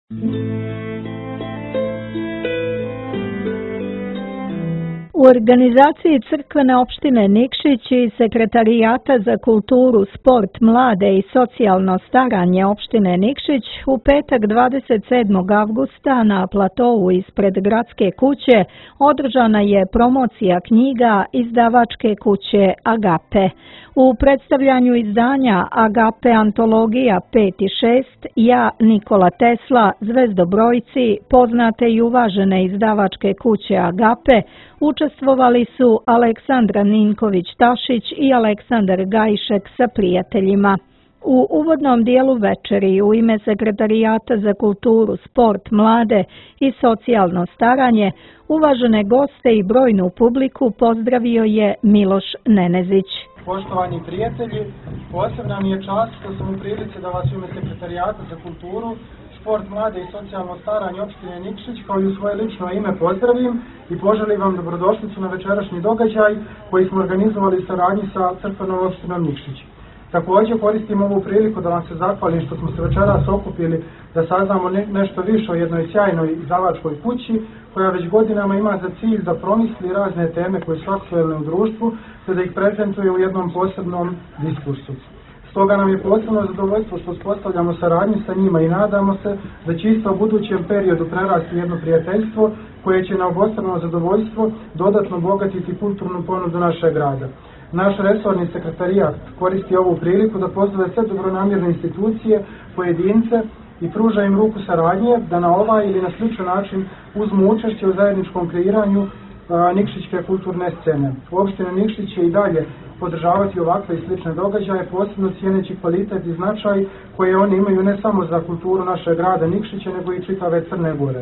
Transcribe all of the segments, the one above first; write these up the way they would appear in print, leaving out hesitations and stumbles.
U organizaciji crkvene opštine Nikšić i Sekretarijata za kulturu, sport, mlade i socijalno staranje opštine Nikšić u petak 27. avgusta na platovu ispred gradske kuće održana je promocija knjiga izdavačke kuće Agape. U predstavljanju izdanja Agape antologija 5 i 6 Ja, Nikola Tesla, Zvezdobrojci, poznate i uvažene izdavačke kuće Agape, učestvovali su Aleksandra Ninković-Tašić i Aleksandar Gajšek sa prijateljima. U uvodnom dijelu večeri u ime Sekretarijata za kulturu, sport, mlade i socijalno staranje uvažene goste i brojnu publiku pozdravio je Miloš Nenezić. Poštovani prijatelji, posebna mi je čast što sam u prilici da vas u ime Sekretarijata za kulturu, sport, mlade i socijalno staranje opštine Nikšić kao i u svoje lično ime pozdravim i poželim vam dobrodošlicu na večerašnji događaj koji smo organizovali u saradnji sa crkvenom opštinom Nikšić. Također koristim ovu priliku da vam se zahvalim što smo se večeras okupili da saznamo nešto više o jednoj sjajnoj izdavačkoj kući koja već godinama ima za cilj da promisli razne teme koje su aktuelne u društvu te da ih prezentuje u jednom posebnom diskursu. Stoga nam je posebno zadovoljstvo što uspostavljamo saradnju sa njima i nadamo se da će isto u budućem periodu prerasti jedno prijateljstvo koje će na obostrano zadovoljstvo dodatno bogatiti kulturnu ponudu našeg grada. Naš resorni sekretarijat koristi ovu priliku da pozove sve dobronamjerne institucije, pojedince i pruža im ruku saradnje da na ovaj ili na sličan način uzmu učešće u zajedničkom kreiranju nikšićke kulturne scene. Opština Nikšić će i dalje podržavati ovakve i slične događaje, posebno cijeneći kvalitet i značaj koje oni imaju ne samo za kulturu našeg grada Nikšića, nego i čitave Crne Gore.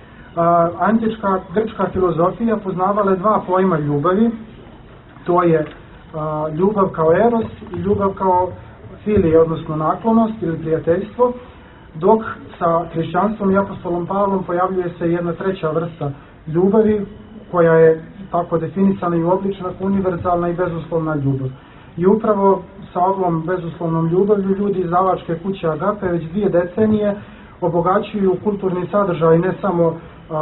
Antička grčka filozofija poznavala je dva pojma ljubavi, to je ljubav kao eros i ljubav kao filija, odnosno naklonost ili prijateljstvo, dok sa hrišćanstvom i apostolom Pavlom pojavljuje se jedna treća vrsta ljubavi koja je tako definisana i oblična, univerzalna i bezuslovna ljubav. I upravo sa ovom bezuslovnom ljubavlju ljudi iz izdavačke kuće Agape već 2 decenije obogaćuju kulturni sadržaj ne samo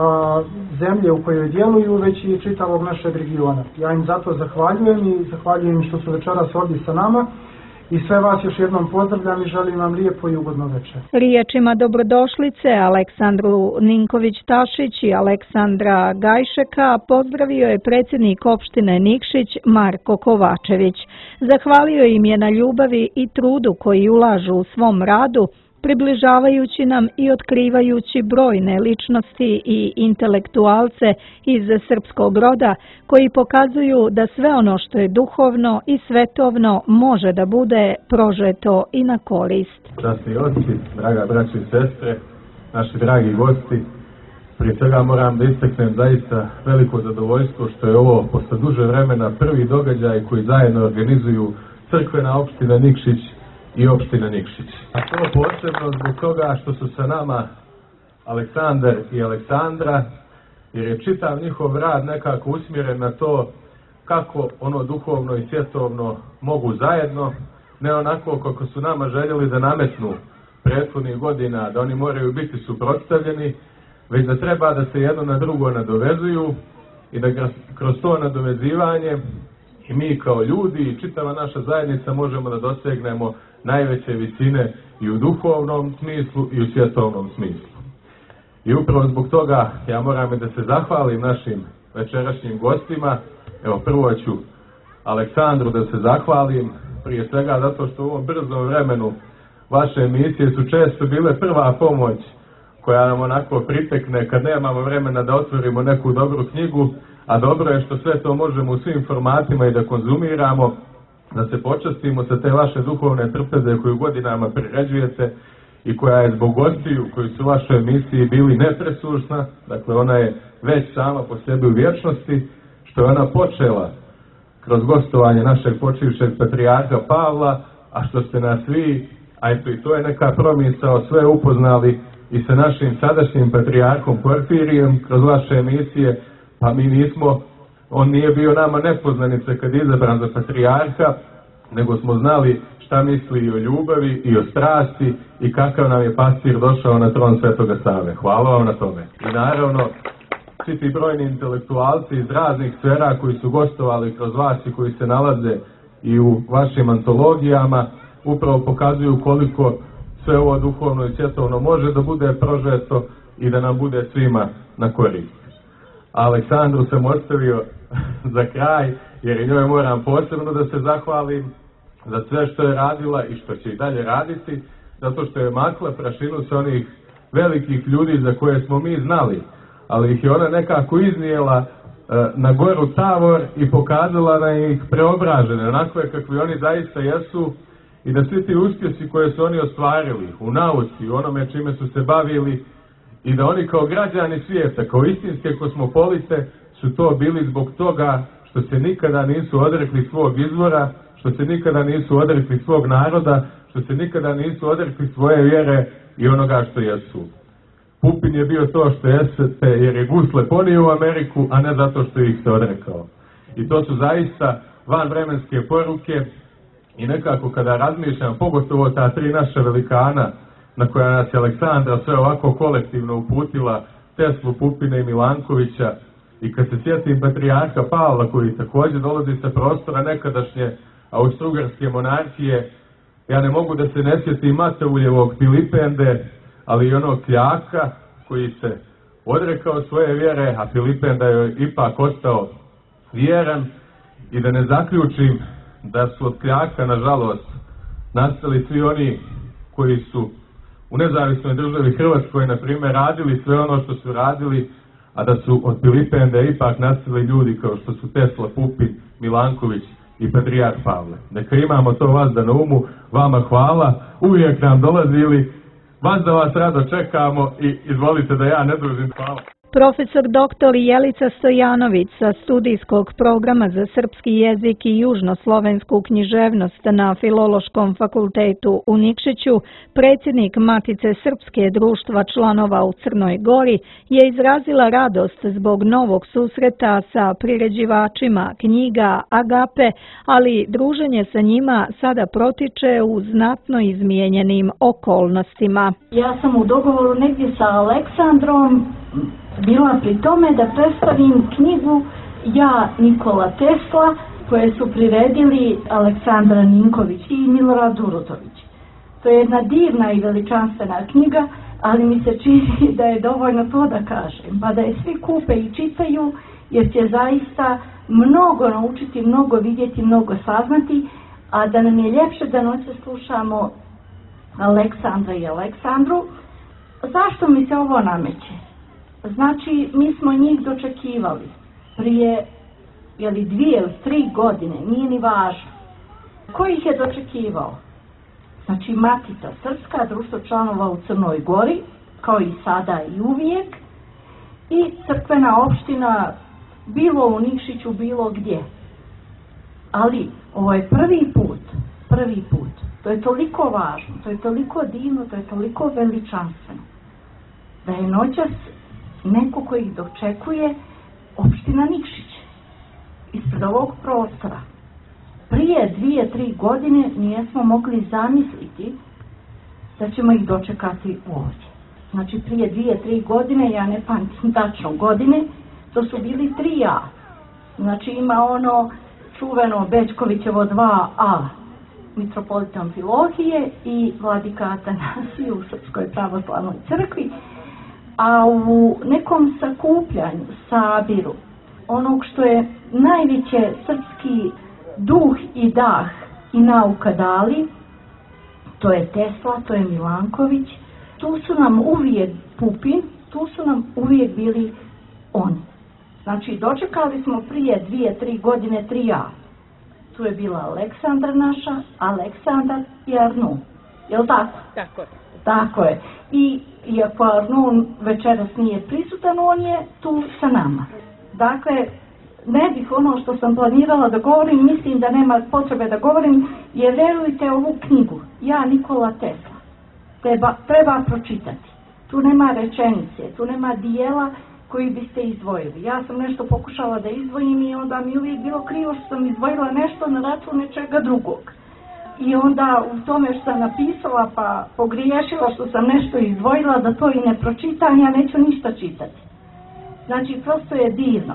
zemlje u kojoj djeluju, već i čitavog našeg regiona. Ja im zato zahvaljujem i zahvaljujem što su večeras ovdje sa nama i sve vas još jednom pozdravljam i želim vam lijepo i ugodno večer. Riječima dobrodošlice Aleksandru Ninković-Tašić i Aleksandra Gajšeka pozdravio je predsjednik opštine Nikšić Marko Kovačević. Zahvalio im je na ljubavi i trudu koji ulažu u svom radu, približavajući nam i otkrivajući brojne ličnosti i intelektualce iz srpskog roda koji pokazuju da sve ono što je duhovno i svetovno može da bude prožeto i na korist. Časni oci, draga braćo i sestre, naši dragi gosti, prije svega moram da istaknem zaista veliko zadovoljstvo što je ovo posle duže vremena prvi događaj koji zajedno organizuju crkvena opština Nikšić i opština Nikšić. A to posebno zbog toga što su sa nama Aleksandar i Aleksandra, jer je čitav njihov rad nekako usmjeren na to kako ono duhovno i svjetovno mogu zajedno, ne onako kako su nama željeli da nametnu prethodnih godina, da oni moraju biti suprotstavljeni, već da treba da se jedno na drugo nadovezuju i da kroz to nadovezivanje i mi kao ljudi i čitava naša zajednica možemo da dosegnemo najveće visine i u duhovnom smislu i u svjetovnom smislu. I upravo zbog toga ja moram da se zahvalim našim večerašnjim gostima. Evo prvo ću Aleksandru da se zahvalim, prije svega zato što u ovom brzom vremenu vaše emisije su često bile prva pomoć koja nam onako pritekne kad nemamo vremena da otvorimo neku dobru knjigu, a dobro je što sve to možemo u svim formatima i da konzumiramo, da se počastimo sa te vaše duhovne trpeze koju godinama priređujete i koja je zbog gostiju koji su u vašoj emisiji bili nepresušna, dakle ona je već sama po sebi u vječnosti, što je ona počela kroz gostovanje našeg počivšeg patrijarha Pavla, a što ste nas vi, a eto i to je neka promisao, sve upoznali i sa našim sadašnjim patrijarhom Porfirijem kroz vaše emisije, pa mi nismo, on nije bio nama nepoznanica kad je izabran za patrijarha, nego smo znali šta misli i o ljubavi i o strasti i kakav nam je pastir došao na tron Svetoga Save. Hvala vam na tome. I naravno, svi ti brojni intelektualci iz raznih sfera koji su gostovali kroz vas i koji se nalaze i u vašim antologijama, upravo pokazuju koliko sve ovo duhovno i svjetovno može da bude prožeto i da nam bude svima na korist. Aleksandru sam ostavio za kraj, jer i njoj moram posebno da se zahvalim za sve što je radila i što će i dalje raditi, zato što je makla prašinu sa onih velikih ljudi za koje smo mi znali, ali ih je ona nekako iznijela na goru Tavor i pokazala da ih preobražene, onakve kakvi oni zaista jesu, i da svi ti uspjesi koje su oni ostvarili u nauci, u onome čime su se bavili, i da oni kao građani svijeta, kao istinske kosmopolite, su to bili zbog toga što se nikada nisu odrekli svog izvora, što se nikada nisu odrekli svog naroda, što se nikada nisu odrekli svoje vjere i onoga što jesu. Pupin je bio to što jeste jer je Gusle ponio u Ameriku, a ne zato što ih se odrekao. I to su zaista vanvremenske poruke i nekako kada razmišljam, pogotovo ta tri naša velikana na koja nas je Aleksandra sve ovako kolektivno uputila, Teslu, Pupina i Milankovića, i kad se sjetim patrijarha Pavla koji također dolazi sa prostora nekadašnje Austro-Ugarske monarhije, ja ne mogu da se ne sjetim Mateuljevog Filipende, ali i onog Kljaka koji se odrekao svoje vjere, a Filipenda je ipak ostao vjeran, i da ne zaključim da su od Kljaka, nažalost, nastali svi oni koji su u nezavisnoj državi Hrvatskoj, na primjer, radili sve ono što su radili, a da su od Filipende ipak nastali ljudi kao što su Tesla, Pupin, Milanković i patrijarh Pavle. Neka imamo to vas da na umu, vama hvala, uvijek nam dolazili, vas da vas rado čekamo i izvolite da ja ne dužim, hvala. Profesor dr. Jelica Stojanović sa studijskog programa za srpski jezik i južnoslovensku književnost na Filološkom fakultetu u Nikšiću, predsjednik Matice Srpske društva članova u Crnoj Gori, je izrazila radost zbog novog susreta sa priređivačima knjiga Agape, ali druženje sa njima sada protiče u znatno izmijenjenim okolnostima. Ja sam u dogovoru negdje sa Aleksandrom bila pri tome da predstavim knjigu Ja, Nikola Tesla, koje su priredili Aleksandra Ninković i Milorad Urotović. To je jedna divna i veličanstvena knjiga, ali mi se čini da je dovoljno to da kažem, pa da je svi kupe i čitaju, jer će zaista mnogo naučiti, mnogo vidjeti, mnogo saznati, a da nam je ljepše da noće slušamo Aleksandra i Aleksandru. Zašto mi se ovo nameće? Znači, mi smo njih dočekivali prije 2 ili 3 godine, nije ni važno. Ko ih je dočekivao? Znači, Matica Srpska, društvo članova u Crnoj Gori, kao i sada i uvijek, i crkvena opština, bilo u Nikšiću, bilo gdje. Ali, ovo je prvi put. To je toliko važno, to je toliko divno, to je toliko veličanstveno, da je noćas neko koji ih dočekuje opština Nikšić ispred ovog prostora. Prije 2-3 godine nijesmo mogli zamisliti da ćemo ih dočekati ovdje. Znači prije 2-3 godine, ja ne pamtim tačno godine, to su bili 3A. Znači ima ono čuveno Bečkovićevo 2A, mitropolita Amfilohije i vladika Atanasije u Srpskoj pravoslavnoj crkvi. A u nekom sakupljanju, sabiru, onog što je najveće srpski duh i dah i nauka dali, to je Tesla, to je Milanković, tu su nam uvijek Pupin, tu su nam uvijek bili oni. Znači, dočekali smo prije 2-3 godine 3A. Tu je bila Aleksandra naša, Aleksandar i Arnu. Je li tako? Tako je. Tako je. I iako Arnu večeras nije prisutan, on je tu sa nama. Dakle, ne bih ono što sam planirala da govorim, mislim da nema potrebe da govorim, jer verujte ovu knjigu, Ja, Nikola Tesla, treba pročitati. Tu nema rečenice, tu nema dijela koji biste izdvojili. Ja sam nešto pokušala da izdvojim i onda mi uvijek bilo krivo što sam izdvojila nešto na račun nečega drugog. i onda u tome što sam napisala pa pogriješila što sam nešto izdvojila da to i ne pročitam, ja neću ništa čitati. Znači, prosto je divno.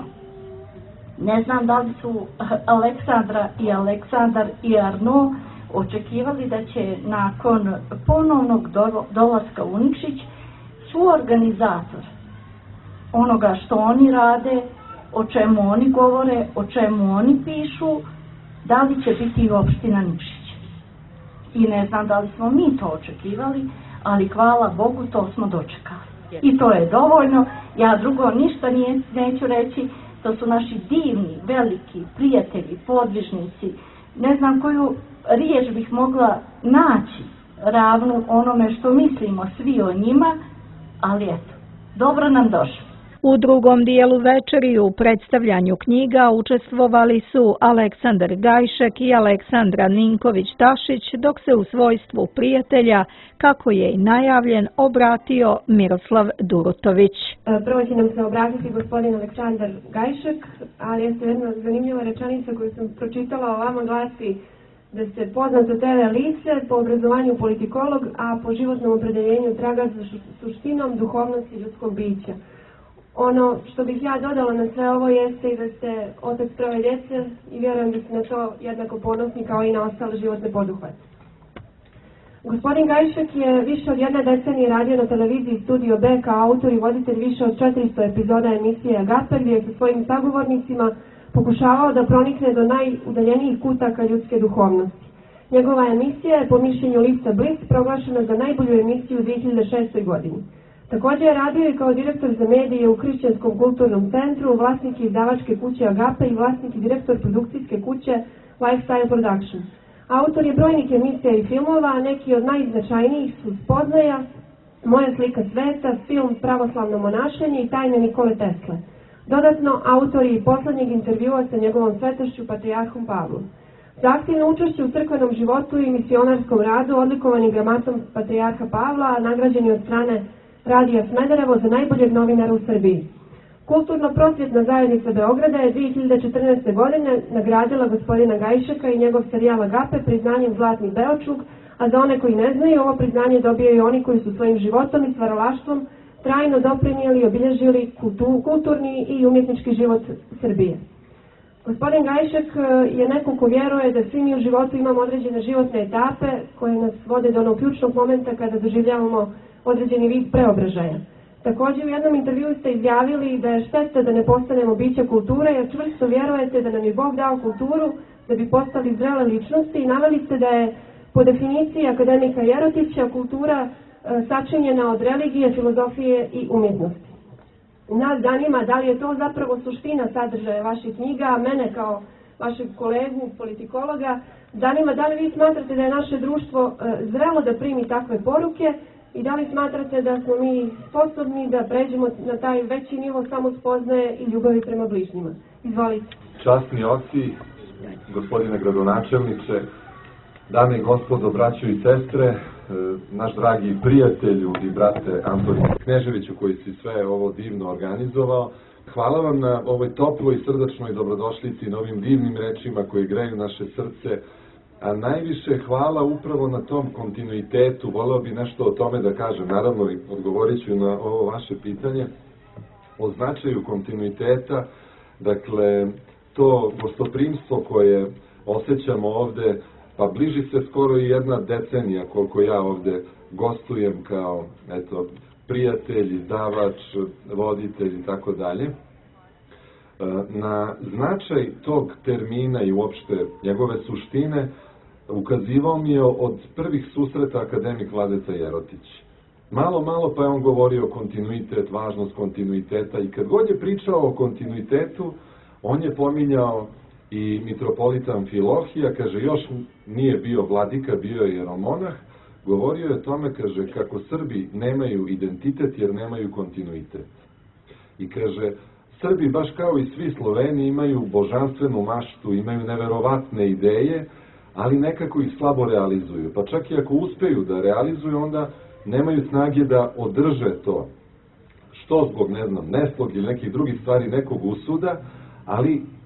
Ne znam da li su Aleksandra i Aleksandar i Arno očekivali da će nakon ponovnog dolaska u Nikšić suorganizator onoga što oni rade, o čemu oni govore, o čemu oni pišu, da li će biti i opština Nikšić. I ne znam da li smo mi to očekivali, ali hvala Bogu to smo dočekali. I to je dovoljno, ja drugo ništa neću reći, to su naši divni, veliki prijatelji, podvižnici, ne znam koju riječ bih mogla naći ravnu onome što mislimo svi o njima, ali eto, dobro nam došlo. U drugom dijelu večeri u predstavljanju knjiga učestvovali su Aleksandar Gajšek i Aleksandra Ninković-Tašić, dok se u svojstvu prijatelja, kako je i najavljen, obratio Miroslav Durutović. Prvo će nam se obratiti gospodin Aleksandar Gajšek, ali je jedna zanimljiva rečenica koju sam pročitala ovamo glasi da ste poznato TV lice, po obrazovanju politikolog, a po životnom opredeljenju traga za suštinom, duhovnosti i ljudskom bića. Ono što bih ja dodala na sve ovo jeste i da ste otac troje djece i vjerujem da ste na to jednako ponosni kao i na ostale životne poduhvate. Gospodin Gajšek je više od jedne decenije radio na televiziji Studio B kao autor i voditelj više od 400 epizoda emisije Agape, gdje je sa svojim sagovornicima pokušavao da pronikne do najudaljenijih kutaka ljudske duhovnosti. Njegova emisija je po mišljenju lista Blic proglašena za najbolju emisiju u 2006. godini. Također je radio i kao direktor za medije u Hrišćanskom kulturnom centru, vlasnik izdavačke kuće Agape i vlasnik i direktor produkcijske kuće Lifestyle Production. Autor je brojnih emisija i filmova, a neki od najznačajnijih su Spoznaja, Moja slika sveta, film Pravoslavno monašenje i Tajne Nikole Tesle. Dodatno, autor je i posljednjeg intervjua sa njegovom svetošću Patrijarhom Pavlom. Za aktivno učešće u crkvenom životu i misionarskom radu odlikovan je gramatom Patrijarha Pavla, a nagrađen je od strane Radija Smederevo za najboljeg novinara u Srbiji. Kulturno-prosvjetna zajednica Beograda je 2014. godine nagradila gospodina Gajšeka i njegov serijal Agape priznanjem Zlatni Beočuk, a za one koji ne znaju, ovo priznanje dobijaju i oni koji su svojim životom i stvaralaštvom trajno doprinijeli i obilježili kulturni i umjetnički život Srbije. Gospodin Gajšek je neko ko vjeruje da svi mi u životu imamo određene životne etape koje nas vode do onog ključnog momenta kada doživljavamo određeni vid preobražaja. Također u jednom intervjuu ste izjavili da je šteta da ne postanemo bića kulture, jer čvrsto vjerujete da nam je Bog dao kulturu da bi postali zrele ličnosti i naveli ste da je po definiciji akademika Jerotića kultura sačinjena od religije, filozofije i umjetnosti. Nas zanima da li je to zapravo suština sadržaja vaših knjiga, a mene kao vašeg kolegu, politikologa, zanima da li vi smatrate da je naše društvo zrelo da primi takve poruke i da li smatrate da smo mi sposobni da pređemo na taj veći nivo samospoznaje i ljubavi prema bližnjima. Izvolite. Časni oci, gospodine gradonačelniče, dame i gospodo, braćo i sestre, naš dragi prijatelju i brate Antoni Kneževiću koji si sve ovo divno organizovao. Hvala vam na ovoj toploj i srdačnoj dobrodošlici, na ovim divnim rečima koji greju naše srce, a najviše hvala upravo na tom kontinuitetu. Voleo bi nešto o tome da kažem, naravno odgovorit ću na ovo vaše pitanje, o značaju kontinuiteta, dakle to gostoprimstvo koje osjećamo ovde, pa bliži se skoro i jedna decenija koliko ja ovde gostujem kao prijatelj, izdavač, voditelj i tako dalje. Na značaj tog termina i uopšte njegove suštine ukazivao mi je od prvih susreta akademik Vladeta Jerotić. Malo pa je on govorio kontinuitet, važnost kontinuiteta i kad god je pričao o kontinuitetu, on je pominjao i mitropolita Amfilohija, kaže, još nije bio vladika, bio je jeromonah, govorio je o tome, kaže, kako Srbi nemaju identitet jer nemaju kontinuitet. I kaže, Srbi, baš kao i svi Sloveni, imaju božanstvenu maštu, imaju neverovatne ideje, ali nekako ih slabo realizuju. Pa čak i ako uspeju da realizuju, onda nemaju snage da održe to. Što zbog, ne znam, neslog ili nekih drugih stvari nekog usuda, ali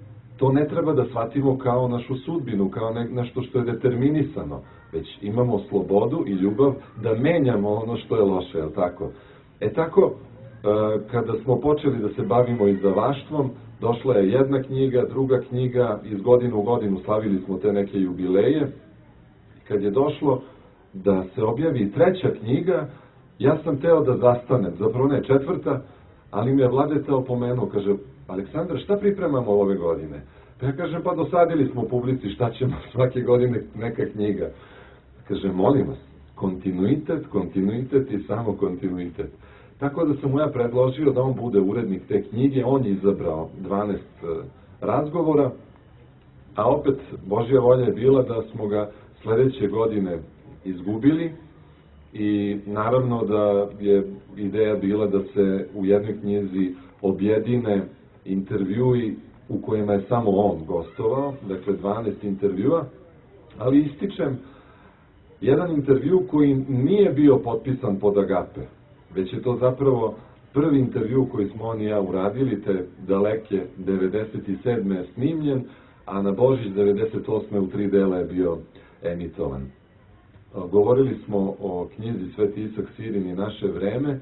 to ne treba da shvatimo kao našu sudbinu, kao nešto što je determinisano, već imamo slobodu i ljubav da menjamo ono što je loše, je li tako? Tako, kada smo počeli da se bavimo izdavaštvom, došla je jedna knjiga, druga knjiga, iz godine u godinu slavili smo te neke jubileje. Kad je došlo da se objavi treća knjiga, ja sam teo da zastanem, zapravo ne, četvrta, ali mi je Vladeta opomenuo, kaže, Aleksandar, šta pripremamo ove godine? Pa ja kažem, pa dosadili smo u publici, šta ćemo svake godine neka knjiga. Kaže, molim vas, kontinuitet i samo kontinuitet. Tako da sam mu ja predložio da on bude urednik te knjige, on je izabrao 12 razgovora, a opet Božja volja je bila da smo ga sledeće godine izgubili i naravno da je ideja bila da se u jednoj knjizi objedine intervjui u kojima je samo on gostovao, dakle 12 intervjua, ali ističem jedan intervju koji nije bio potpisan pod Agape, već je to zapravo prvi intervju koji smo on i ja uradili, te daleke 97. je snimljen, a na Božić 98. u 3 dela je bio emitovan. Govorili smo o knjizi Sveti Isak Sirin i naše vreme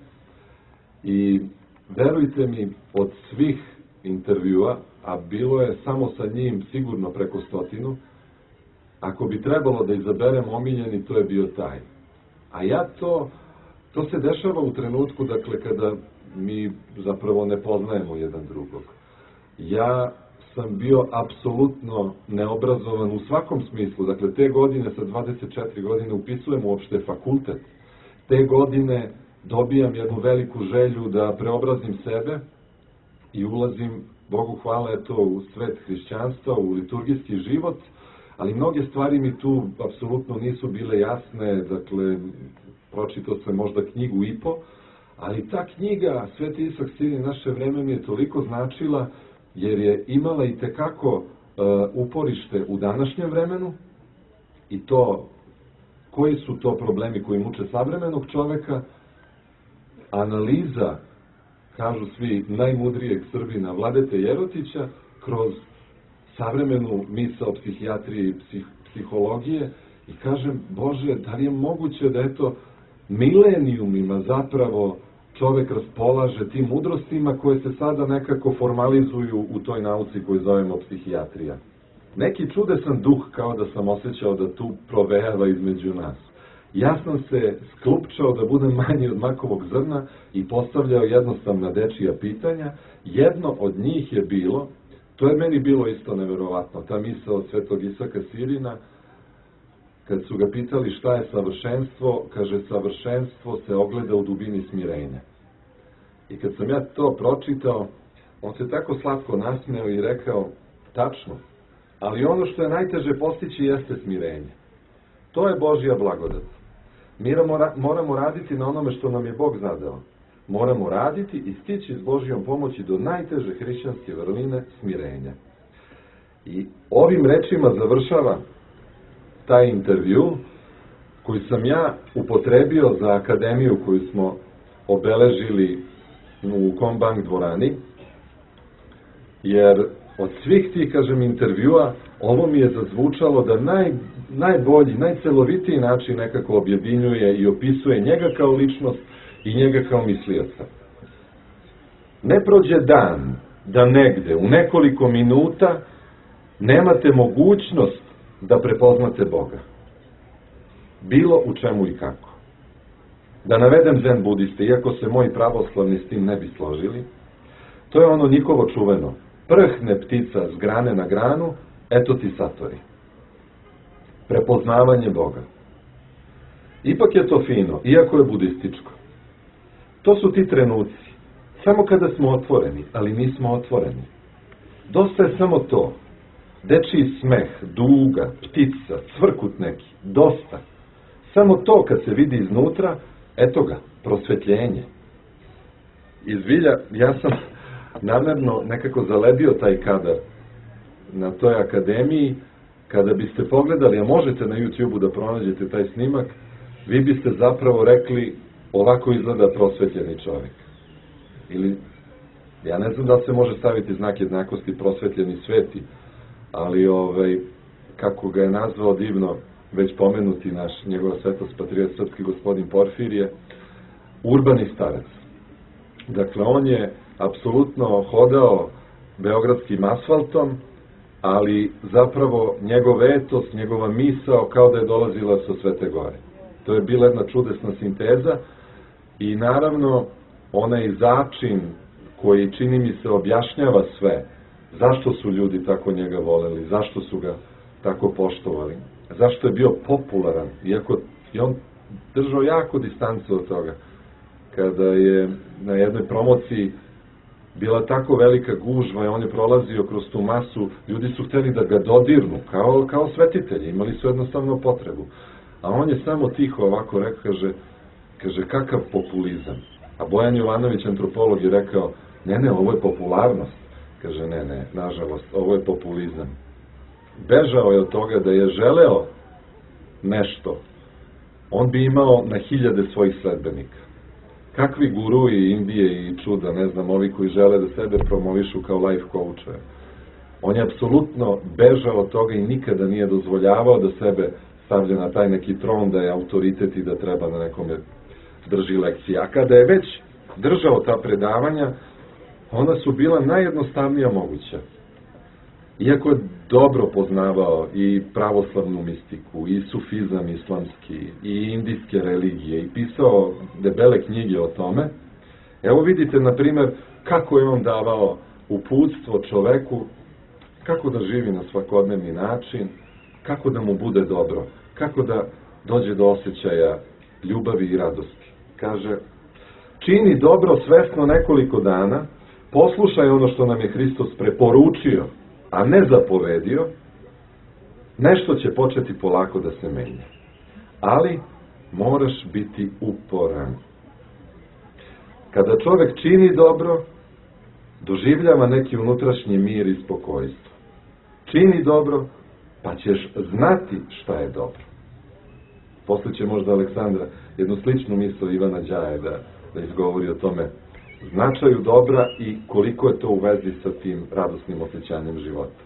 i verujte mi, od svih intervjua, a bilo je samo sa njim sigurno preko 100, ako bi trebalo da izaberem omiljeni, to je bio taj. A ja to se dešava u trenutku, dakle, kada mi zapravo ne poznajemo jedan drugog. Ja sam bio apsolutno neobrazovan u svakom smislu. Dakle, te godine, sa 24 godine, upisujem uopšte fakultet. Te godine dobijam jednu veliku želju da preobrazim sebe i ulazim, Bogu hvala, u svet hrišćanstva, u liturgijski život, ali mnoge stvari mi tu apsolutno nisu bile jasne. Dakle, pročitao sam možda knjigu i po, ali ta knjiga Sveti Isak Sirin i naše vreme mi je toliko značila, jer je imala i tekako uporište u današnjem vremenu i to koji su to problemi koji muče savremenog čoveka. Analiza, kažu svi, najmudrijeg Srbina Vladete Jerotića kroz savremenu misao psihijatrije i psihologije i kažem, Bože, da li je moguće da milenijumima zapravo čovek raspolaže tim mudrostima koje se sada nekako formalizuju u toj nauci koju zovemo psihijatrija. Neki čudesan duh, kao da sam osjećao da tu provejava između nas. Ja sam se sklupčao da budem manji od makovog zrna i postavljao jednostavna dečija pitanja. Jedno od njih je bilo, to je meni bilo isto neverovatno, ta misao od Svetog Isaka Sirina, kad su ga pitali šta je savršenstvo, kaže, savršenstvo se ogleda u dubini smirenja. I kad sam ja to pročitao, on se tako slatko nasmejao i rekao, tačno, ali ono što je najteže postići jeste smirenje. To je Božja blagodat. Mi moramo raditi na onome što nam je Bog zadao. Moramo raditi i stići s Božjom pomoći do najteže hrišćanske vrline smirenja. I ovim rečima završava taj intervju koji sam ja upotrebio za akademiju koju smo obeležili u Kombank dvorani, jer od svih tih, kažem, intervjua, ovo mi je zazvučalo da najbolji, najcelovitiji način nekako objedinjuje i opisuje njega kao ličnost i njega kao mislioca. Ne prođe dan da negde u nekoliko minuta nemate mogućnost da prepoznate Boga. Bilo u čemu i kako. Da navedem zen budiste, iako se moji pravoslavni s tim ne bi složili, to je ono njihovo čuveno. Prhne ptica s grane na granu, eto ti satori. Prepoznavanje Boga. Ipak je to fino, iako je budističko. To su ti trenuci. Samo kada smo otvoreni, ali nismo otvoreni. Dosta je samo to. Dečiji smeh, duga, ptica, cvrkut neki, dosta. Samo to kad se vidi iznutra, eto ga, prosvetljenje. Izvilja, ja sam namerno nekako zaledio taj kadar na toj akademiji. Kada biste pogledali, a možete na YouTube-u da pronađete taj snimak, vi biste zapravo rekli, ovako izgleda prosvetljeni čovjek. Ili, ja ne znam da se može staviti znak jednakosti prosvetljeni sveti, ali kako ga je nazvao divno već pomenuti njegova svetost patrijarh srpski gospodin Porfirije, urbani starac. Dakle, on je apsolutno hodao beogradskim asfaltom, ali zapravo njegov etos, njegova misao kao da je dolazila sa Svete Gore. To je bila jedna čudesna sinteza i naravno onaj začin koji, čini mi se, objašnjava sve, zašto su ljudi tako njega voleli, zašto su ga tako poštovali, zašto je bio popularan, iako je on držao jako distancu od toga. Kada je na jednoj promociji bila tako velika gužva i on je prolazio kroz tu masu, ljudi su hteli da ga dodirnu, kao svetitelji, imali su jednostavno potrebu. A on je samo tiho ovako rekao, kaže, kakav populizam. A Bojan Jovanović, antropolog, je rekao, ne, ovo je popularnost. Kaže, ne, nažalost, ovo je populizam. Bežao je od toga da je želeo nešto, on bi imao na hiljade svojih sledbenika. Kakvi guruji Indije i čuda, ne znam, ovi koji žele da sebe promovišu kao life coachove. On je apsolutno bežao od toga i nikada nije dozvoljavao da sebe stavlja na taj neki tron, da je autoritet i da treba da nekome drži lekcije. A kada je već držao ta predavanja, ona su bila najjednostavnija moguća. Iako je dobro poznavao i pravoslavnu mistiku, i sufizam islamski, i indijske religije, i pisao debele knjige o tome, evo vidite, na primer, kako je on davao uputstvo čoveku, kako da živi na svakodnevni način, kako da mu bude dobro, kako da dođe do osjećaja ljubavi i radosti. Kaže, čini dobro svesno nekoliko dana, poslušaj ono što nam je Hristos preporučio, a ne zapovedio, nešto će početi polako da se menja. Ali moraš biti uporan. Kada čovek čini dobro, doživljava neki unutrašnji mir i spokojstvo. Čini dobro, pa ćeš znati šta je dobro. Posle će možda Aleksandra jednu sličnu misao Ivana Đaje da izgovori o tome značaju dobra i koliko je to u vezi sa tim radosnim osjećanjem života.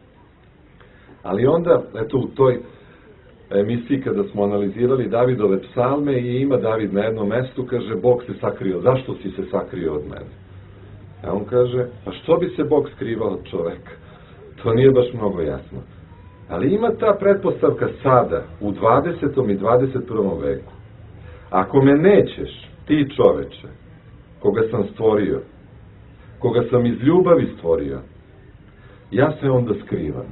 Ali onda, eto, u toj emisiji kada smo analizirali Davidove psalme i ima David na jednom mestu, kaže, Bog se sakrio. Zašto si se sakrio od mene? A on kaže, pa što bi se Bog skrivao od čoveka? To nije baš mnogo jasno. Ali ima ta pretpostavka sada, u 20. i 21. veku. Ako me nećeš, ti čoveče, koga sam stvorio, koga sam iz ljubavi stvorio, ja se onda skrivam.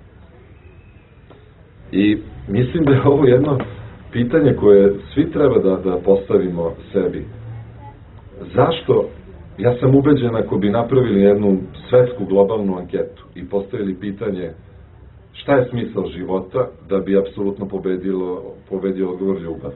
I mislim da je ovo jedno pitanje koje svi treba da postavimo sebi. Zašto? Ja sam ubeđen, ako bi napravili jednu svetsku globalnu anketu i postavili pitanje šta je smisao života, da bi apsolutno pobedio odgovor ljubav.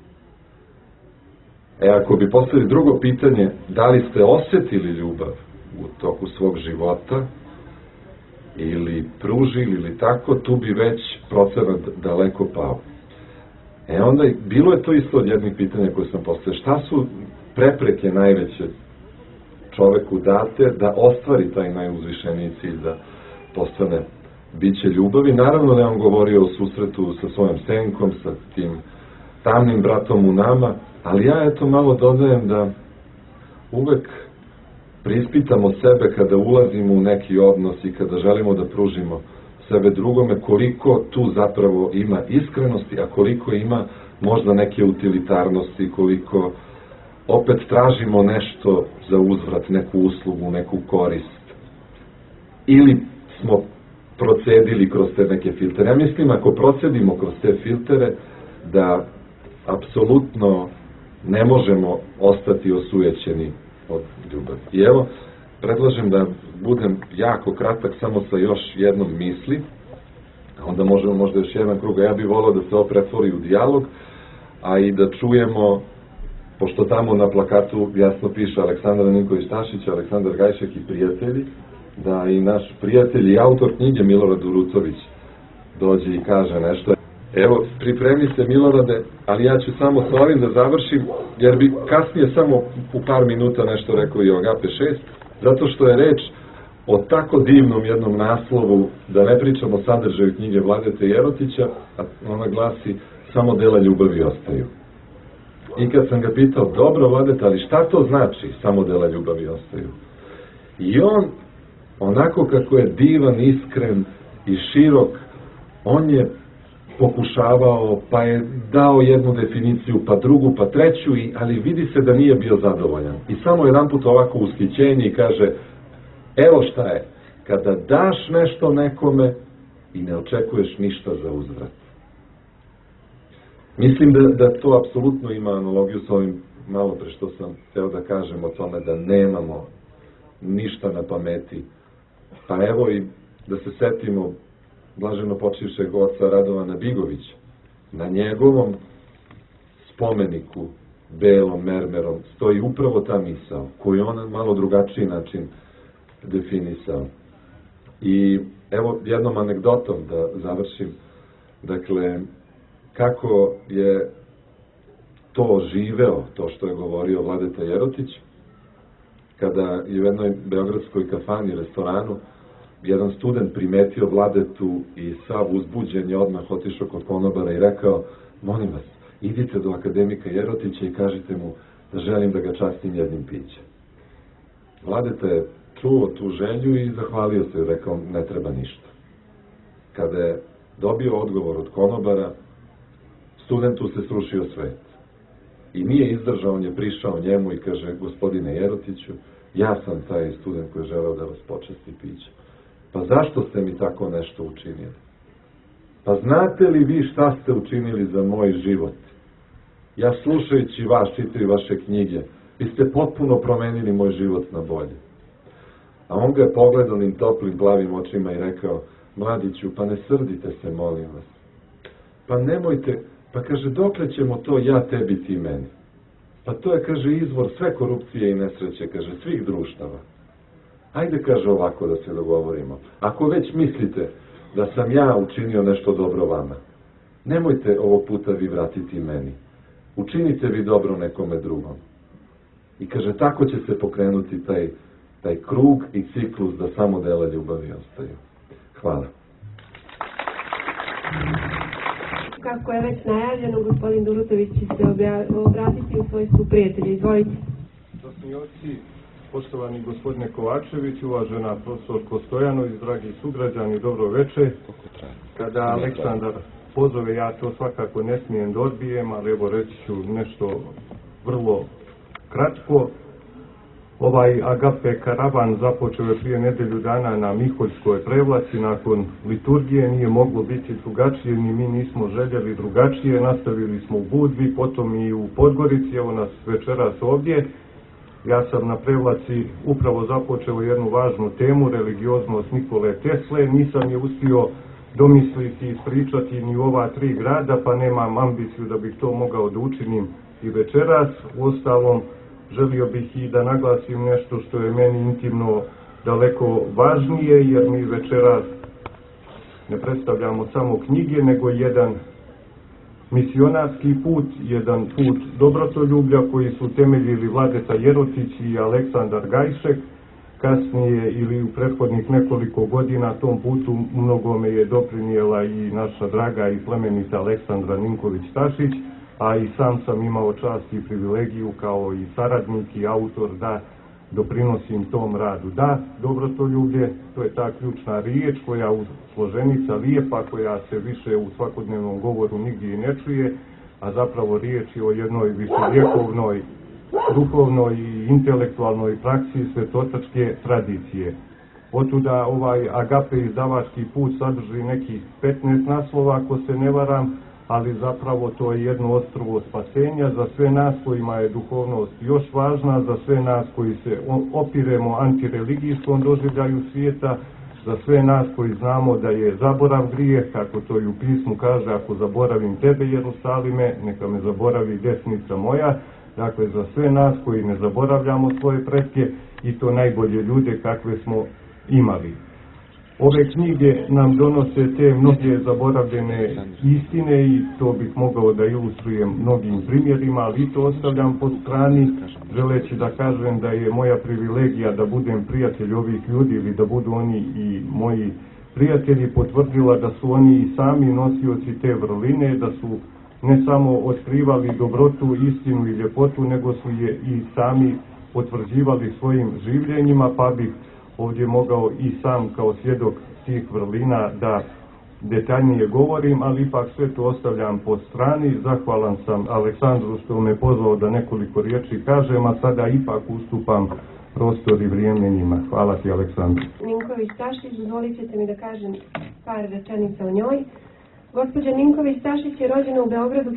Ako bi postavili drugo pitanje, da li ste osjetili ljubav u toku svog života, ili pružili, ili tako, tu bi već procenat daleko pao. Onda, bilo je to isto od jednih pitanja koje sam postavio. Šta su prepreke najveće čoveku date da ostvari taj najuzvišeniji cilj, da postane biće ljubavi? Naravno da je on govorio o susretu sa svojom senkom, sa tim tamnim bratom u nama, ali ja eto malo dodajem da uvek preispitamo sebe kada ulazimo u neki odnos i kada želimo da pružimo sebe drugome, koliko tu zapravo ima iskrenosti, a koliko ima možda neke utilitarnosti, koliko opet tražimo nešto za uzvrat, neku uslugu, neku korist. Ili smo procedili kroz te neke filtere. Ja mislim, ako procedimo kroz te filtere, da apsolutno ne možemo ostati osujećeni od ljubavi. I evo, predlažem da budem jako kratak samo sa još jednom misli, a onda možemo možda još jedan krug, a ja bih volao da se ovo pretvori u dijalog, a i da čujemo, pošto tamo na plakatu jasno piše Aleksandar Ninković-Tašić, Aleksandar Gajšek i prijatelji, da i naš prijatelj i autor knjige Milorad Urucović dođe i kaže nešto. Evo, pripremi se Milorade, ali ja ću samo sa ovim da završim, jer bi kasnije samo u par minuta nešto rekao i o Agape 6, zato što je reč o tako divnom jednom naslovu, da ne pričamo o sadržaju knjige Vladete Jerotića, a ona glasi samo dela ljubavi ostaju. I kad sam ga pitao, dobro Vladeta, ali šta to znači samo dela ljubavi ostaju? I on, onako kako je divan, iskren i širok, on je pokušavao, pa je dao jednu definiciju, pa drugu, pa treću, ali vidi se da nije bio zadovoljan. I samo jedan put ovako ushićenje i kaže, evo šta je, kada daš nešto nekome i ne očekuješ ništa za uzvrat. Mislim da to apsolutno ima analogiju s ovim malo pre što sam hteo da kažem o tome da nemamo ništa na pameti. Pa evo i da se setimo blaženo počivšeg oca Radovana Bigovića. Na njegovom spomeniku belom mermerom stoji upravo ta misao koju on na malo drugačiji način definisao. I evo jednom anegdotom da završim. Dakle, kako je to živeo, to što je govorio Vladeta Jerotić, kada je u jednoj beogradskoj kafani, restoranu, jedan student primetio Vladetu i sav uzbuđen je odmah otišao kod konobara i rekao, molim vas, idite do akademika Jerotića i kažite mu da želim da ga častim jednim pićem. Vladeta je čuo tu želju i zahvalio se i rekao, ne treba ništa. Kada je dobio odgovor od konobara, studentu se srušio svet. I nije izdržao, on je prišao njemu i kaže, gospodine Jerotiću, ja sam taj student koji je želeo da vas počasti pićem. Pa zašto ste mi tako nešto učinili? Pa znate li vi šta ste učinili za moj život? Ja slušajući vas, čitaju vaše knjige, vi ste potpuno promenili moj život na bolje. A on ga je pogledao onim toplim plavim očima i rekao, mladiću, pa ne srdite se, molim vas. Pa nemojte, pa kaže, dokle ćemo to ja tebi ti meni? Pa to je, kaže, izvor sve korupcije i nesreće, kaže, svih društava. Ajde, kaže, ovako da se dogovorimo. Ako već mislite da sam ja učinio nešto dobro vama, nemojte ovog puta vi vratiti meni. Učinite vi dobro nekome drugom. I kaže, tako će se pokrenuti taj krug i ciklus da samo dela ljubavi ostaju. Hvala. Kako je već najavljeno, gospodin Durutović će se obratiti u svojstvu prijatelja. Izvolite. Časni oci, poštovani gospodine Kovačević, uvažena profesorko Stojanović, dragi sugrađani, dobro veče. Kada Aleksandar pozove, ja to svakako ne smijem da odbijem, ali evo reći ću nešto vrlo kratko. Ovaj Agape karavan započeo je prije nedelju dana na Miholjskoj prevlaci, nakon liturgije nije moglo biti drugačije, ni mi nismo željeli drugačije, nastavili smo u Budvi, potom i u Podgorici, evo nas večeras ovdje. Ja sam na prevlaci upravo započeo jednu važnu temu, religioznost Nikole Tesle, nisam je uspio domisliti i ispričati ni u ova 3 grada, pa nemam ambiciju da bih to mogao da učinim i večeras. Uostalom, želio bih i da naglasim nešto što je meni intimno daleko važnije, jer mi večeras ne predstavljamo samo knjige, nego jedan misionarski put, jedan put dobrotoljublja koji su temeljili Vladeta Jerotić i Aleksandar Gajšek. Kasnije ili u prethodnih nekoliko godina tom putu mnogome je doprinijela i naša draga i plemenita Aleksandra Ninković-Tašić, a i sam sam imao čast i privilegiju kao i saradnik i autor da doprinosim tom radu. Da, dobrotoljublje, to je ta ključna riječ koja složenica lijepa, koja se više u svakodnevnom govoru nigdje i ne čuje, a zapravo riječ je o jednoj viševjekovnoj, duhovnoj i intelektualnoj praksi svetotačke tradicije. Otuda ovaj Agape izdavački put sadrži nekih 15 naslova, ako se ne varam, ali zapravo to je jedno ostrvo spasenja za sve nas kojima je duhovnost još važna, za sve nas koji se opiremo antireligijskom doživljaju svijeta, za sve nas koji znamo da je zaborav grijeh, kako to i u pismu kaže, ako zaboravim tebe Jerusalime, neka me zaboravi desnica moja. Dakle, za sve nas koji ne zaboravljamo svoje pretke i to najbolje ljude kakve smo imali. Ove knjige nam donose te mnoge zaboravljene istine i to bih mogao da ilustrujem mnogim primjerima, ali i to ostavljam po strani, želeći da kažem da je moja privilegija da budem prijatelj ovih ljudi ili da budu oni i moji prijatelji, potvrdila da su oni i sami nosioci te vrline, da su ne samo otkrivali dobrotu, istinu i ljepotu, nego su je i sami potvrđivali svojim življenjima, pa bih ovdje mogao i sam kao svjedok tih vrlina da detaljnije govorim, ali ipak sve to ostavljam po strani. Zahvalan sam Aleksandru što me pozvao da nekoliko riječi kažem, a sada ipak ustupam prostor i vrijeme njima. Hvala ti, Aleksandru. Ninković-Stašić, dozvolit ćete mi da kažem par rečenica o njoj. Gospođa Ninković-Stašić je rođena u Beogradu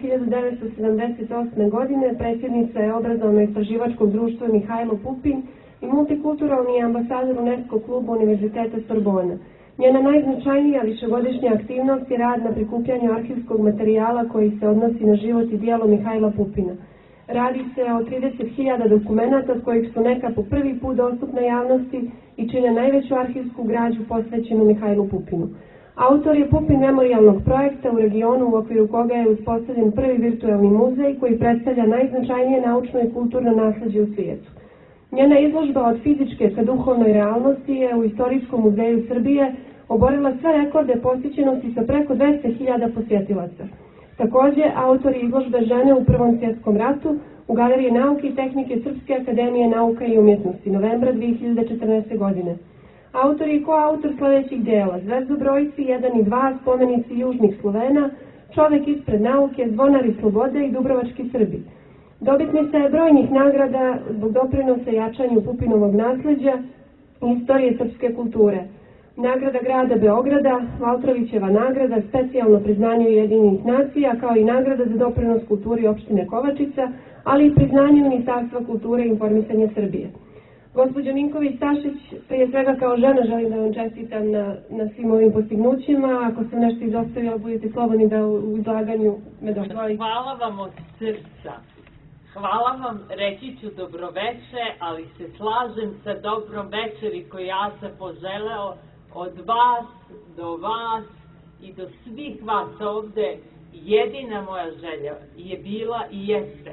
1978. godine, predsjednica je obrazovno-istraživačkog društva Mihajlo Pupin i multikulturalni ambasador UNESCO kluba Univerziteta Sorbona. Njena najznačajnija višegodišnja aktivnost je rad na prikupljanju arhivskog materijala koji se odnosi na život i djelo Mihajla Pupina. Radi se o 30.000 dokumenata od kojih su neka po prvi put dostupne javnosti i čine najveću arhivsku građu posvećenu Mihajlu Pupinu. Autor je Pupin memorijalnog projekta u regionu u okviru koga je uspostavljen prvi virtualni muzej koji predstavlja najznačajnije naučno i kulturno nasleđe u svijetu. Njena izložba od fizičke ka duhovnoj realnosti je u Istorijskom muzeju Srbije oborila sve rekorde posjećenosti sa preko 200.000 posjetilaca. Također, autor je izložbe Žene u Prvom svjetskom ratu u Galeriji nauke i tehnike Srpske akademije nauka i umjetnosti, novembra 2014. godine. Autor je koautor sljedećih djela: Zvezdobrojci 1 i 2, Spomenici južnih Slovena, Čovjek ispred nauke, Zvonari slobode i Dubrovački Srbi. Dobitnica je brojnih nagrada zbog doprinosa jačanju Pupinovog nasljeđa i istorije srpske kulture. Nagrada grada Beograda, Valtrovićeva nagrada, specijalno priznanje Ujedinjenih nacija, kao i nagrada za doprinos kulturi opštine Kovačica, ali i priznanje Ministarstva kulture i informisanja Srbije. Gospođo Ninković-Stašić, prije svega kao žena želim da vam čestitam na svim ovim postignućima. Ako sam nešto izostavila, budete slobodni da u izlaganju me dozvolite. Hvala vam od srca. Hvala vam, reći ću dobroveče, ali se slažem sa dobrom večeri koju ja sam poželeo od vas do vas i do svih vas ovde. Jedina moja želja je bila i jeste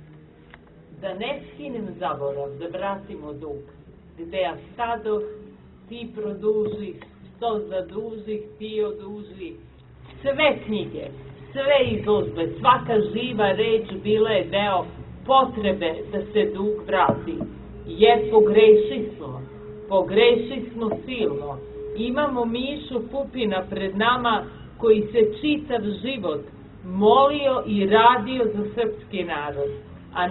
da ne skinem zaborav, da vratimo dug. Gde ja stadoh, ti produžih, što zadužih, ti odužih. Sve knjige, sve izložbe, svaka živa reč bila je deo potrebe da se dug vrati. Jer pogrešismo silno. Imamo Mišu Pupina pred nama koji se čitav život molio i radio za srpski narod, a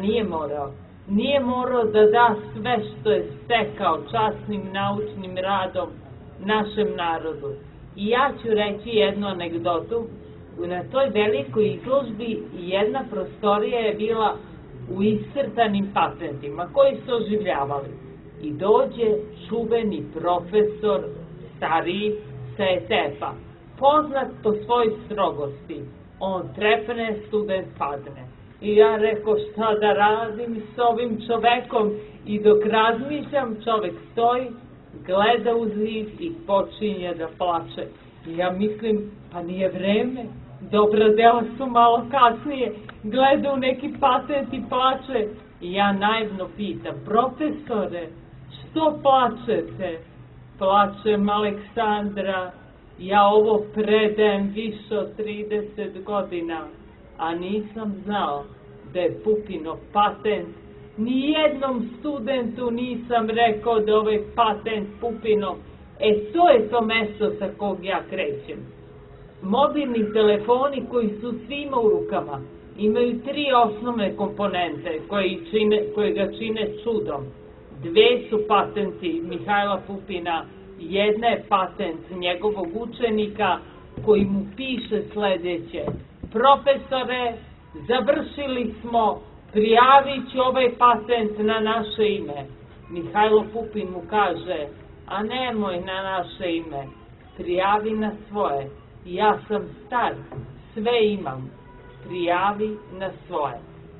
nije morao da da sve što je stekao časnim naučnim radom našem narodu. I ja ću reći jednu anegdotu. Na toj velikoj izložbi jedna prostorija je bila u iscrtanim patentima koji su oživljavali. I dođe čuveni profesor, stariji, sa ETF-a, poznat po svojoj strogosti. On trepne, student padne. I ja rekao, šta da radim s ovim čovekom? I dok razmišljam, čovek stoji, gleda u zid i počinje da plače. I ja mislim, pa nije vreme, dobra dela su malo kasnije, gleda u neki patent i plače. I ja naivno pitam, profesore, što plačete? Plačem, Aleksandra, ja ovo predajem više od 30 godina, a nisam znao da je Pupinov patent. Nijednom studentu nisam rekao da ovaj patent Pupinov. To je to mesto sa kog ja krećem. Mobilni telefoni koji su svima u rukama imaju 3 osnovne komponente koje ga čine čudom. 2 su patenti Mihajla Pupina, jedna je patent njegovog učenika koji mu piše sljedeće: profesore, završili smo, prijavit ću ovaj patent na naše ime. Mihajlo Pupin mu kaže, a nemoj na naše ime, prijavi na svoje. Ja sam star, sve imam, prijavi na svoje.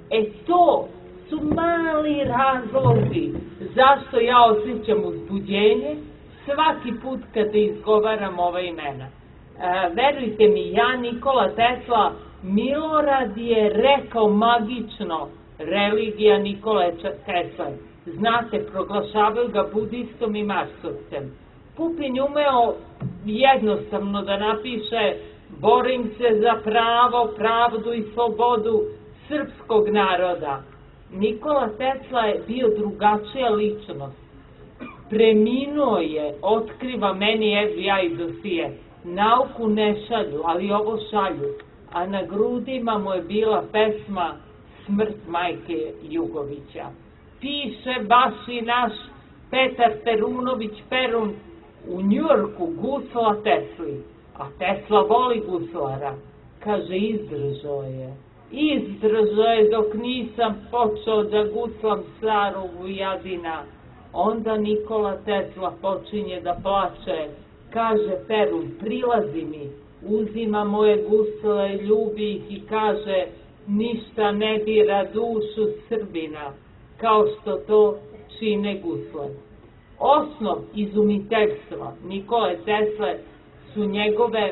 To su mali razlozi zašto ja osjećam uzbuđenje, svaki put kada izgovaram ova imena. Verujte mi, ja, Nikola Tesla, Milorad je rekao magično religija Nikole Tesla. Znate, proglašavaju ga budistom i marsovcem. Pupin umeo jednostavno da napiše: borim se za pravo, pravdu i slobodu srpskog naroda. Nikola Tesla je bio drugačija ličnost. Preminuo je, otkriva meni FBI dosije. Nauku ne šalju, ali ovo šalju. A na grudima mu je bila pesma Smrt majke Jugovića. Piše baš i naš Petar Perunović Perun u Njujorku gusla Tesli. A Tesla voli guslara. Kaže, izdržao je. Izdržao je dok nisam počeo da guslam starog Vujadina. Onda Nikola Tesla počinje da plače. Kaže Perun, prilazi mi, uzima moje gusle, ljubi ih i kaže: ništa ne dira dušu Srbina, kao što to čine gusle. Osnov izumiteljstva Nikole Tesle su njegove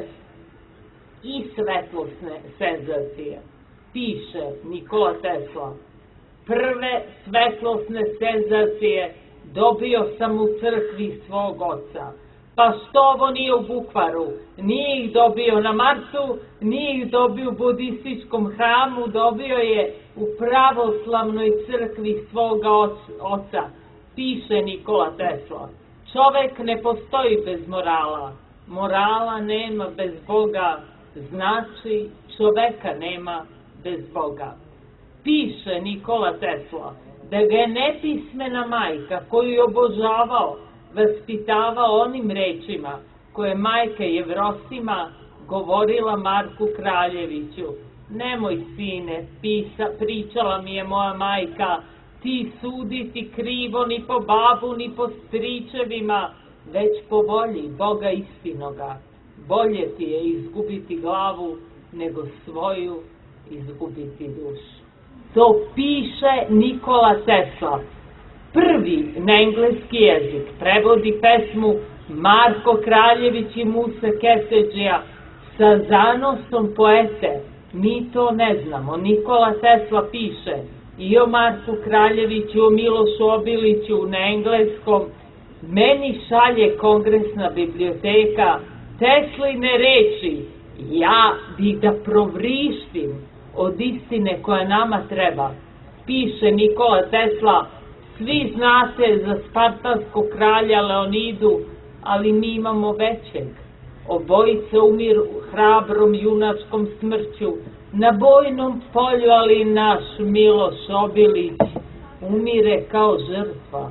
i svetlosne senzacije. Piše Nikola Tesla: prve svetlosne senzacije dobio sam u crkvi svog oca. Pa što ovo nije u Bukvaru? Nije ih dobio na Marsu, nije ih dobio u budističkom hramu, dobio je u pravoslavnoj crkvi svoga oca. Piše Nikola Tesla: čovek ne postoji bez morala. Morala nema bez Boga, znači čoveka nema bez Boga. Piše Nikola Tesla da ga je nepismena majka koju je obožavao vaspitavao onim rečima koje majka Jevrosima govorila Marku Kraljeviću: nemoj sine, pričala mi je moja majka, ti suditi krivo ni po babu ni po stričevima, već po volji Boga istinoga. Bolje ti je izgubiti glavu nego svoju izgubiti dušu. To piše Nikola Tesla. Prvi na engleski jezik prevodi pesmu Marko Kraljević i Musa Keseđija sa zanosom poete. Mi to ne znamo. Nikola Tesla piše i o Marku Kraljeviću, o Milošu Obiliću na engleskom. Meni šalje Kongresna biblioteka Tesline reči. Ja bih da provrištim od istine koja nama treba. Piše Nikola Tesla: svi znate za spartanskog kralja Leonidu, ali mi imamo većeg. Obojice umiru hrabrom junačkom smrću na bojnom polju, ali naš Miloš Obilić umire kao žrtva.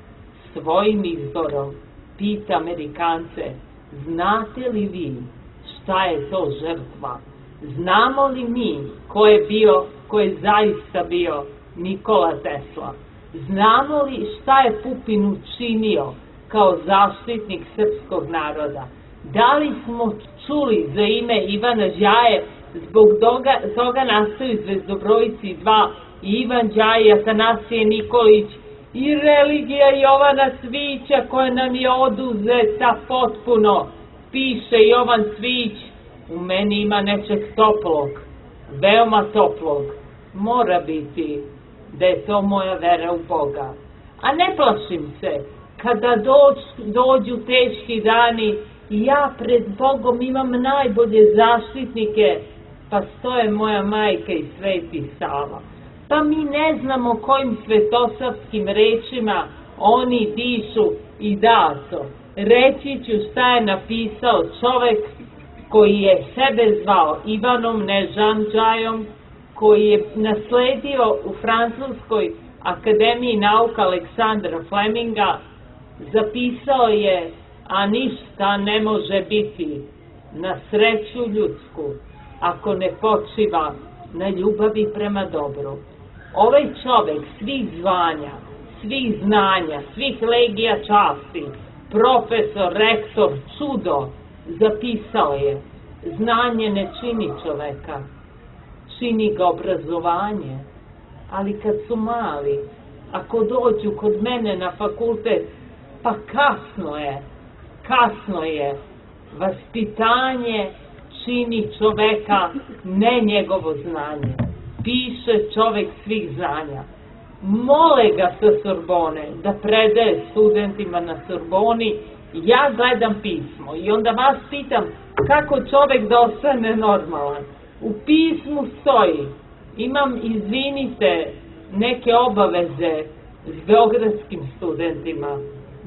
Svojim izborom pita Amerikance: znate li vi šta je to žrtva? Znamo li mi ko je zaista bio Nikola Tesla? Znamo li šta je Pupin učinio kao zaštitnik srpskog naroda? Da li smo čuli za ime Ivana Đaje? Zbog toga nastaju Zvezdobrojici 2, Ivan Đaje, Atanasije Nikolić i religija Jovana Cvića koja nam je oduzeta potpuno. Piše Jovan Cvić: u meni ima nečeg toplog, veoma toplog. Mora biti da je to moja vera u Boga. A ne plašim se, kada dođu teški dani, ja pred Bogom imam najbolje zaštitnike, pa stoje moja majka i Sveti Sava. Pa mi ne znamo kojim svetosavskim rečima oni dišu i dato. Reći ću šta je napisao čovek koji je sebe zvao Ivanom Nežanđajom, koji je nasledio u Francuskoj akademiji nauka Aleksandra Fleminga. Zapisao je: a ništa ne može biti na sreću ljudsku ako ne počiva na ljubavi prema dobru. Ovaj čovek svih zvanja, svih znanja, svih legija časti, profesor, rektor, čudo, zapisao je: znanje ne čini čoveka, čini ga obrazovanje. Ali kad su mali, ako dođu kod mene na fakultet, pa kasno je, kasno je. Vaspitanje čini čoveka, ne njegovo znanje. Piše čovek svih znanja. Mole ga sa Sorbone da predaje studentima na Sorboni, ja gledam pismo i onda vas pitam kako čovek da ostane normalan. U pismu stoji, imam, izvinite, neke obaveze s beogradskim studentima.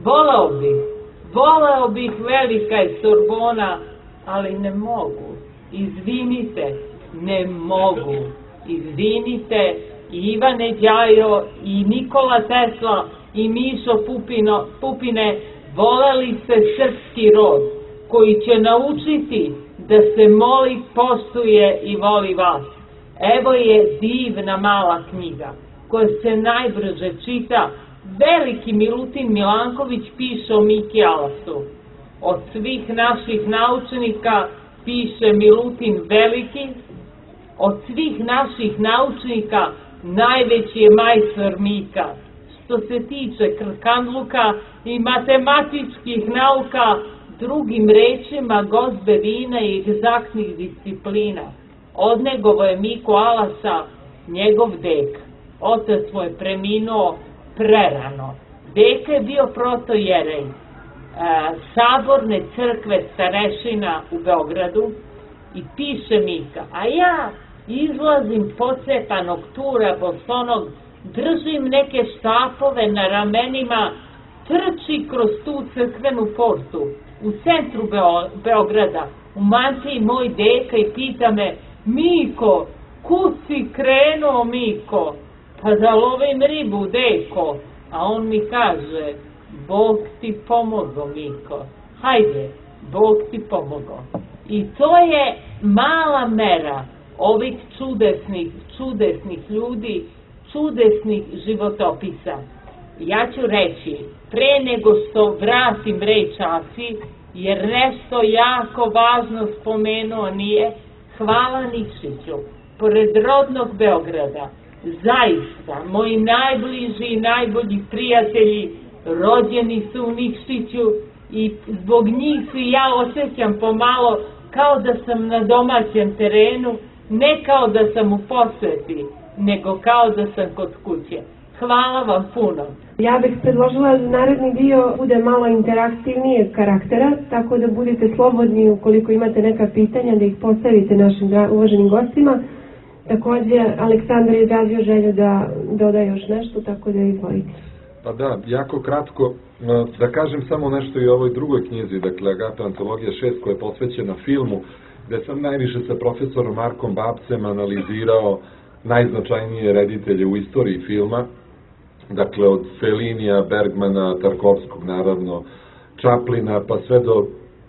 Voleo bih, velika je Sorbona, ali ne mogu. Izvinite, ne mogu. Izvinite, i Ivane Đajo, i Nikola Tesla, i Mišo Pupine, voleli ste srpski rod, koji će naučiti da se moli, poštuje i voli vas. Evo je divna mala knjiga, koja se najbrže čita. Veliki Milutin Milanković piše o Miki Alasu. Od svih naših naučnika piše Milutin Veliki. Od svih naših naučnika najveći je majstor Mika. Što se tiče krkanluka i matematičkih nauka, drugim rečima gozbe vina i egzaktnih disciplina. Od njegovo je Miko Alasa njegov dek. Otac mu je preminuo prerano. Deka je bio protojerej Saborne crkve starešina u Beogradu i piše Mika, a ja izlazim pocepanog tura bosonog, držim neke štapove na ramenima, trči kroz tu crkvenu portu u centru Beograda, u mantiji moj deka i pita me, Miko, kud si krenuo, Miko? Pa da lovim ribu, deko. A on mi kaže, Bog ti pomogo, Miko. Hajde, Bog ti pomogo. I to je mala mera ovih čudesnih ljudi, čudesnih životopisa. Ja ću reći, pre nego što vratim reč Asi, jer nešto jako važno spomenuo nije, hvala Nikšiću, pored rodnog Beograda, zaista, moji najbliži i najbolji prijatelji rođeni su u Nikšiću i zbog njih se ja osjećam pomalo kao da sam na domaćem terenu, ne kao da sam u poseti, nego kao da sam kod kuće. Hvala vam puno. Ja bih predložila da naredni dio bude malo interaktivnijeg karaktera, tako da budete slobodni ukoliko imate neka pitanja da ih postavite našim uvaženim gostima. Također, Aleksandar je izrazio želju da doda još nešto, tako da izvolite. Pa da, jako kratko, da kažem samo nešto i o ovoj drugoj knjizi, dakle Agata Antologija 6, koja je posvećena filmu, gde sam najviše sa profesorom Markom Babcem analizirao najznačajnije reditelje u istoriji filma, dakle od Fellinija, Bergmana, Tarkovskog naravno, Chaplina, pa sve do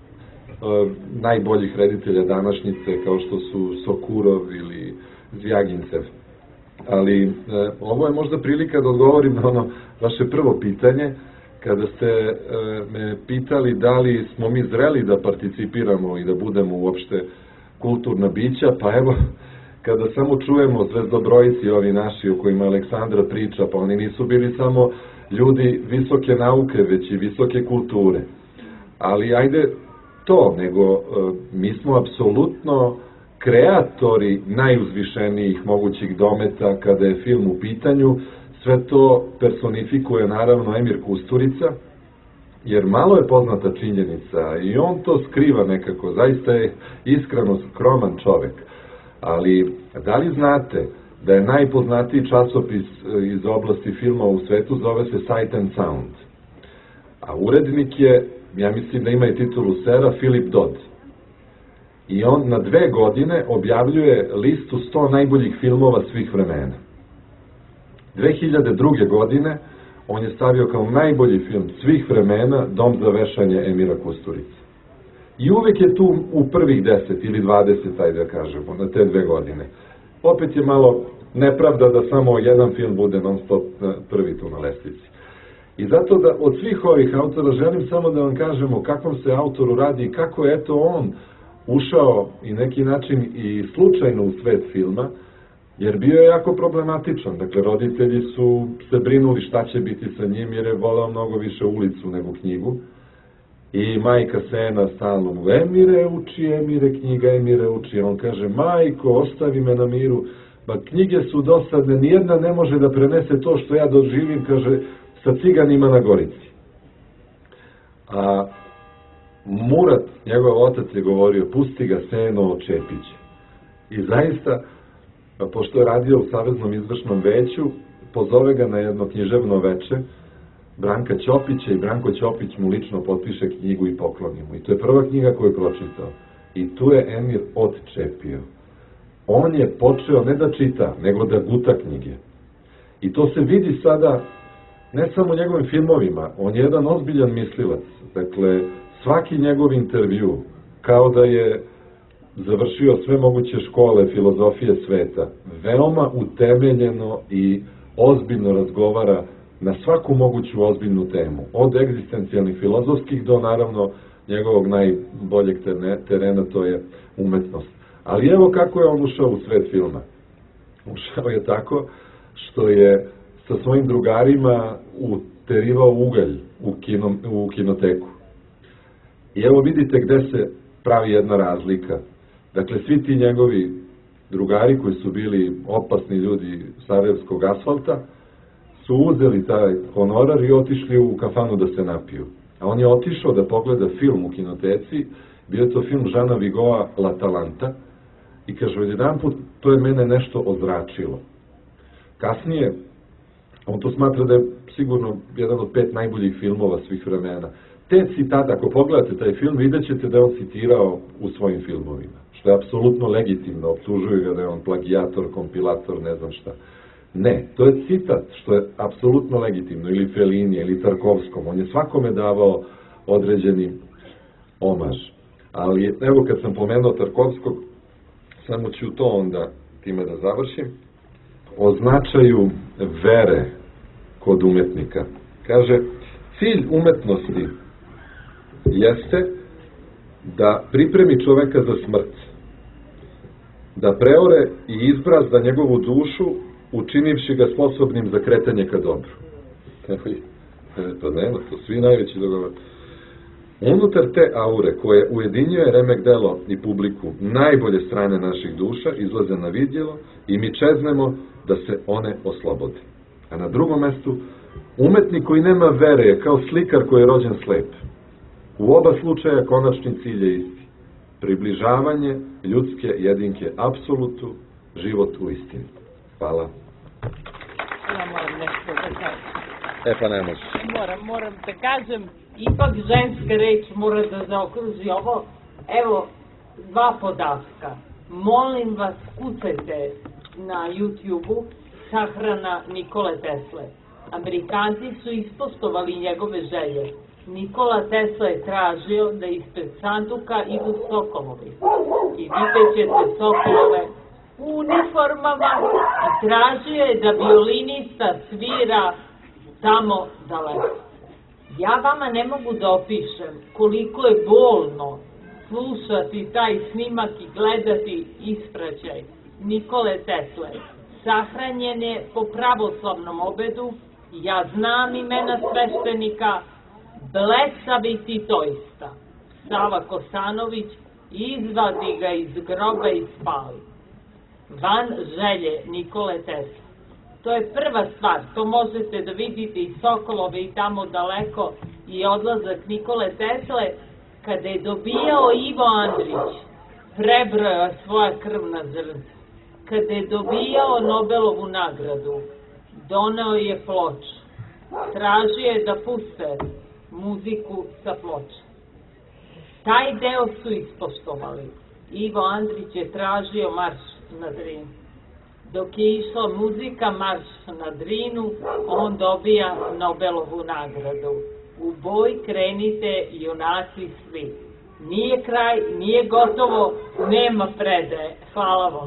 najboljih reditelja današnjice kao što su Sokurov ili Zvjagincev. Ali ovo je možda prilika da odgovorim na ono vaše prvo pitanje, kada ste me pitali da li smo mi zreli da participiramo i da budemo uopšte kulturna bića, pa evo, kada samo čujemo zvezdobrojici ovi naši o kojima Aleksandra priča, pa oni nisu bili samo ljudi visoke nauke, već i visoke kulture. Ali ajde to, nego mi smo apsolutno kreatori najuzvišenijih mogućih dometa kada je film u pitanju. Sve to personifikuje naravno Emir Kusturica, jer malo je poznata činjenica i on to skriva nekako, zaista je iskreno skroman čovek. Ali da li znate da je najpoznatiji časopis iz oblasti filma u svetu, zove se Sight and Sound, a urednik je, ja mislim da ima i titulu sera, Philip Dodd. I on na 2 godine objavljuje listu 100 najboljih filmova svih vremena. 2002. godine on je stavio kao najbolji film svih vremena Dom za vešanje Emira Kusturice. I uvek je tu u prvih 10 ili 20, ajde da kažemo, na te 2 godine. Opet je malo nepravda da samo jedan film bude non stop prvi tu na lestvici. I zato da od svih ovih autora želim samo da vam kažemo o kakvom se autoru radi i kako je eto on ušao i neki način i slučajno u svet filma, jer bio je jako problematičan. Dakle, roditelji su se brinuli šta će biti sa njim, jer je volao mnogo više ulicu nego knjigu. I majka Sena stalno mu, Emire uči, on kaže, majko, ostavi me na miru, pa knjige su dosadne, nijedna ne može da prenese to što ja doživim, kaže, sa ciganima na Gorici. A Murat, njegov otac je govorio, pusti ga Seno, Čepiće. I zaista, pošto je radio u Saveznom izvršnom veću, pozove ga na jedno književno veče Branka Ćopića i Branko Ćopić mu lično potpiše knjigu i pokloni mu. I to je prva knjiga koju je pročitao. I tu je Emir odčepio. On je počeo ne da čita, nego da guta knjige. I to se vidi sada, ne samo u njegovim filmovima, on je jedan ozbiljan mislilac. Dakle, svaki njegov intervju, kao da je završio sve moguće škole filozofije sveta, veoma utemeljeno i ozbiljno razgovara na svaku moguću ozbiljnu temu, od egzistencijalnih filozofskih do naravno njegovog najboljeg terena, to je umetnost. Ali evo kako je on ušao u svet filma. Ušao je tako što je sa svojim drugarima uterivao ugalj u kinoteku. I evo vidite gde se pravi jedna razlika. Dakle, svi ti njegovi drugari koji su bili opasni ljudi sarajevskog asfalta su uzeli taj honorar i otišli u kafanu da se napiju. A on je otišao da pogleda film u kinoteci, bio je to film Žana Vigoa L'Atalanta, i kaže, odjedanput, to je mene nešto ozračilo. Kasnije, on to smatra da je sigurno jedan od 5 najboljih filmova svih vremena. Te citate, ako pogledate taj film, vidjet ćete da je on citirao u svojim filmovima, što je apsolutno legitimno, optužuju ga da je on plagijator, kompilator, ne znam šta. Ne, to je citat, što je apsolutno legitimno, ili Fellini, ili Tarkovskom, on je svakome davao određeni omaž. Ali, evo, kad sam pomenuo Tarkovskog, samo ću to onda time da završim, o značaju vere kod umetnika. Kaže, cilj umetnosti jeste da pripremi čoveka za smrt, da preore i izbrazda njegovu dušu, učinivši ga sposobnim za kretanje ka dobru. To nema, to svi najveći dogovor. Unutar te aure koje ujedinjuje remek delo i publiku, najbolje strane naših duša izlaze na vidjelo i mi čeznemo da se one oslobode. A na drugom mestu, umetnik koji nema vere je kao slikar koji je rođen slep. U oba slučaja konačni cilj je isti. Približavanje ljudske jedinke apsolutu, život u istini. Hvala. Ja moram nešto da kažem. Pa ne može. Moram da kažem, ipak ženska reč mora da zaokruži ovo. Evo, 2 podatka. Molim vas, kucajte na YouTube-u sahrana Nikole Tesle. Amerikanci su ispoštovali njegove želje. Nikola Tesla je tražio da ispred sanduka idu sokolovi. I vidjet ćete sokolove u uniformama i tražio je da violinista svira tamo daleko. Ja vama ne mogu da opišem koliko je bolno slušati taj snimak i gledati ispraćaj Nikole Tesle. Sahranjen je po pravoslavnom obedu, ja znam imena sveštenika, blesavi titoista. Sava Kosanović izvadi ga iz groba i spali. Van želje Nikole Tesla. To je prva stvar, to možete da vidite i sokolove i tamo daleko i odlazak Nikole Tesle. Kada je dobijao Ivo Andrić, prebrojao svoja krvna zrnca. Kada je dobijao Nobelovu nagradu, doneo je ploču. Tražio je da puste muziku sa ploče. Taj deo su ispoštovali. Ivo Andrić je tražio marš na Drinu. Dok je išla muzika marš na Drinu, on dobija Nobelovu nagradu. U boj krenite, junaci svi. Nije kraj, nije gotovo, nema predaje. Hvala vam.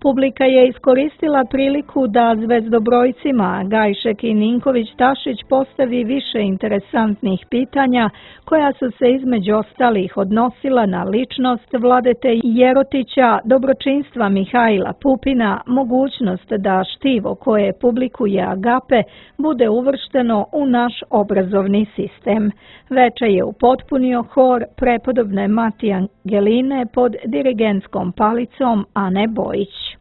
Publika je iskoristila priliku da zvezdobrojcima Gajšek i Ninković-Tašić postavi više interesantnih pitanja koja su se između ostalih odnosila na ličnost Vladete Jerotića, dobročinstva Mihajla Pupina, mogućnost da štivo koje publikuje Agape bude uvršteno u naš obrazovni sistem. Veče je upotpunio hor prepodobne Mati Angeline pod dirigentskom palicom Ane Bojić.